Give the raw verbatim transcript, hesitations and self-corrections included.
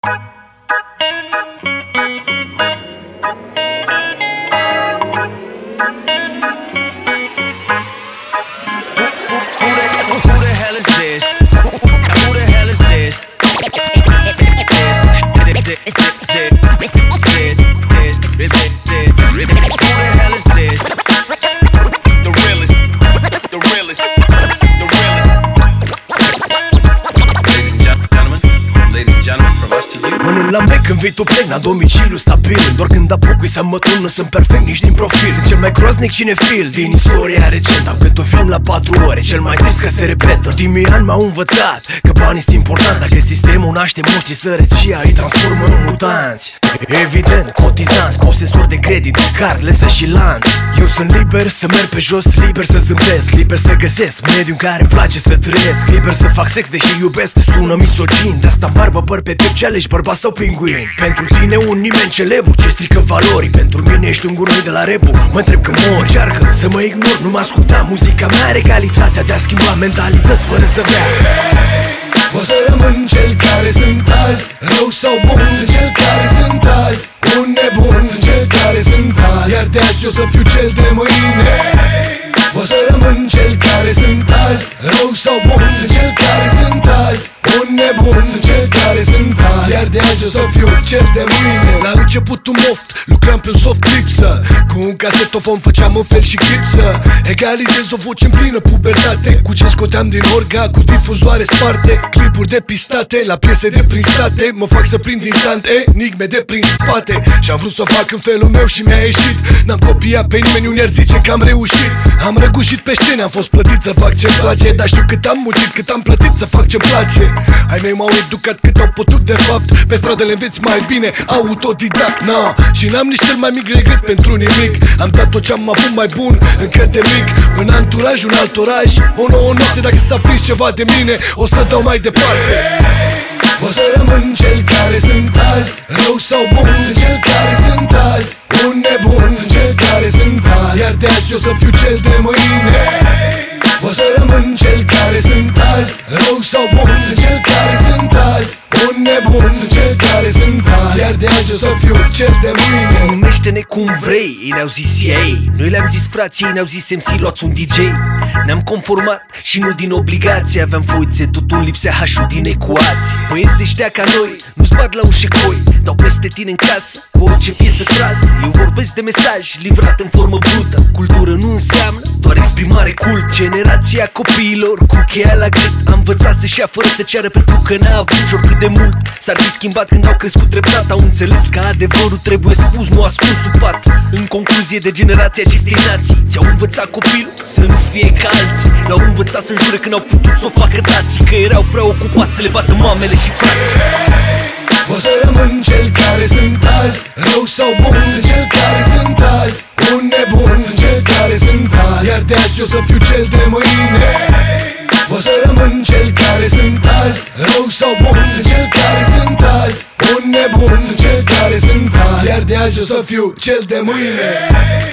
La mec când vei tu plec, la domiciliu stabil. Doar când apocui să mă tună, sunt perfect nici din profil. Sunt cel mai groaznic cinefil din istoria recentă. Am cât un film la patru ore, cel mai trist că se repetă. Ultimii ani m-au învățat că banii sunt importanți. Dacă sistemul naște monștri, sărăcia îi transformă în mutanți. Evident, cotizanți, posesori de credit, car, lesă și lanț. Eu sunt liber să merg pe jos, liber să zâmbesc, liber să găsesc mediul în care îmi place să trăiesc, liber să fac sex deși iubesc. Sună misogin, de-asta barbă păr pe tip, ce alegi, bărbat sau pinguin? Pentru tine un nimeni celebru ce strică valori, pentru mine ești un gunoi de la repu. Mă întreb când mor, încearcă să mă ignor, nu mă asculta. Muzica mea are calitatea de a schimba mentalități fără să vrea. O să rămân cel care sunt azi, rău sau bun, sunt cel care sunt azi, un nebun, sunt cel care sunt azi, iar de azi o să fiu cel de mâine. O să rămân cel care sunt azi, rău sau bun, sunt cel care sunt azi, un nebun, sunt cel care sunt azi, iar de azi o să fiu cel de mâine. La începutul moft, lucram pe un soft lipsă, cu un casetofon făceam în fel și clipsă. Egalizez o voce în plină pubertate, cu ce scoteam din orga, cu difuzoare sparte. Clipuri depistate, la piese de prin state, mă fac să prind instant enigme de prin spate. Și-am vrut să o fac în felul meu și mi-a ieșit. N-am copiat pe nimeni, unii ar zice că am reușit. Am răgușit pe scene, am fost plătit să fac ce-mi place, dar știu cât am muncit, cât am plătit să fac ce-mi place. Ai mei m-au educat cât au putut de fapt, pe stradă le înveți mai bine, autodidact, na. Și n-am nici cel mai mic regret pentru nimic. Am dat tot ce-am avut mai bun încă de mic, în anturaj, un alt oraș, o nouă noapte. Dacă s-a prins ceva de mine, o să dau mai departe. O să rămân cel care sunt azi, rău sau bun, sunt cel care sunt azi, un nebun, sunt cel care sunt azi, iar de azi o să fiu cel de mâine. O să rămân cel care sunt azi, rău sau bun, sunt cel care sunt azi, un nebun, sunt cel care sunt azi, iar de azi o să fiu cel de mâine. Numește-ne cum vrei, ei ne-au zis C I A, noi le-am zis frații, ei ne-au zis M C, luați un D J. Ne-am conformat și nu din obligație, aveam foițe, totul lipsea H-ul din ecuații. Băieți deștea ca noi, nu sbat la ușe coi, dau peste tine în casă, cu orice piesă trasă. Eu vorbesc de mesaj, livrat în formă brută. Cultură nu înseamnă doar exprimare cult. Generația copiilor cu cheia la gât a învățat să-și ia fără să ceară, pentru că n-a avut și oricât de mult s-ar fi schimbat când au crescut treptat. Au înțeles că adevărul trebuie spus, nu ascuns sub pat. În concluzie, de generația acestei nații ți-au învățat copilul să nu fie ca alții. L-au învățat să înjure când au putut să o facă dații, că erau prea ocupați să le bată mamele și frații. O să rămân cel care sunt azi, rău sau bun, sunt cel care sunt azi, un nebun, sunt cel care sunt azi, iar de azi o să fiu cel de mâine. O să rămân cel care sunt azi, rău sau bun, sunt cel care sunt azi, un nebun, sunt cel care sunt azi, iar de azi o să fiu cel de mâine.